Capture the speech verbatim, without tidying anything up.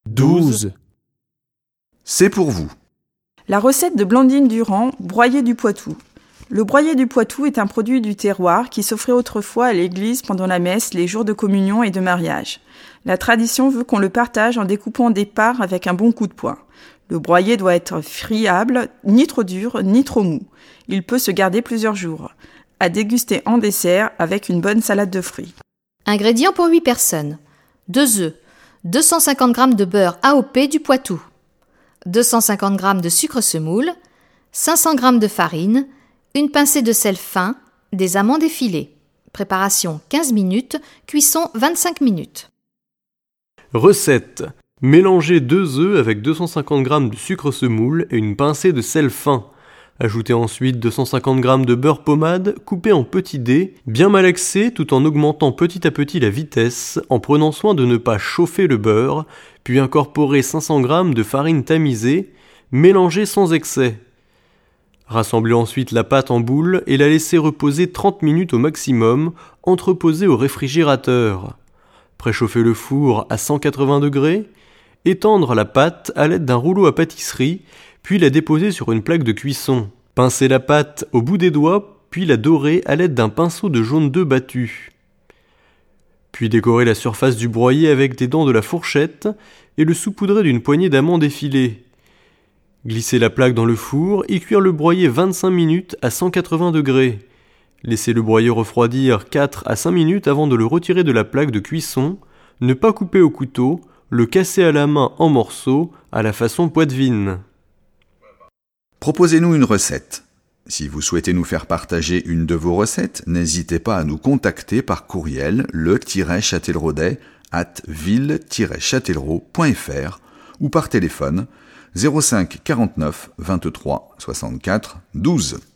douze. C'est pour vous. La recette de Blandine Durand, broyé du Poitou. Le broyé du Poitou est un produit du terroir qui s'offrait autrefois à l'église pendant la messe, les jours de communion et de mariage. La tradition veut qu'on le partage en découpant des parts avec un bon coup de poing. Le broyé doit être friable, ni trop dur, ni trop mou. Il peut se garder plusieurs jours. À déguster en dessert avec une bonne salade de fruits. Ingrédients pour huit personnes. deux œufs, deux cent cinquante grammes de beurre A O P du Poitou, deux cent cinquante grammes de sucre semoule, cinq cents grammes de farine, une pincée de sel fin, des amandes effilées. Préparation quinze minutes, cuisson vingt-cinq minutes. Recette. Mélangez deux œufs avec deux cent cinquante grammes de sucre semoule et une pincée de sel fin. Ajoutez ensuite deux cent cinquante grammes de beurre pommade coupé en petits dés, bien malaxé tout en augmentant petit à petit la vitesse, en prenant soin de ne pas chauffer le beurre, puis incorporez cinq cents grammes de farine tamisée, mélangez sans excès. Rassemblez ensuite la pâte en boule et la laissez reposer trente minutes au maximum, entreposée au réfrigérateur. Préchauffez le four à cent quatre-vingts degrés, étendre la pâte à l'aide d'un rouleau à pâtisserie, puis la déposer sur une plaque de cuisson. Pincez la pâte au bout des doigts, puis la dorer à l'aide d'un pinceau de jaune d'œuf battu. Puis décorez la surface du broyé avec des dents de la fourchette et le saupoudrez d'une poignée d'amandes effilées. Glissez la plaque dans le four et cuire le broyé vingt-cinq minutes à cent quatre-vingts degrés. Laissez le broyé refroidir quatre à cinq minutes avant de le retirer de la plaque de cuisson. Ne pas couper au couteau, le casser à la main en morceaux à la façon poitevine. Proposez-nous une recette. Si vous souhaitez nous faire partager une de vos recettes, n'hésitez pas à nous contacter par courriel le-châtelleraudais arobase ville tiret châtellerault point f r ou par téléphone zéro cinq quarante-neuf vingt-trois soixante-quatre douze.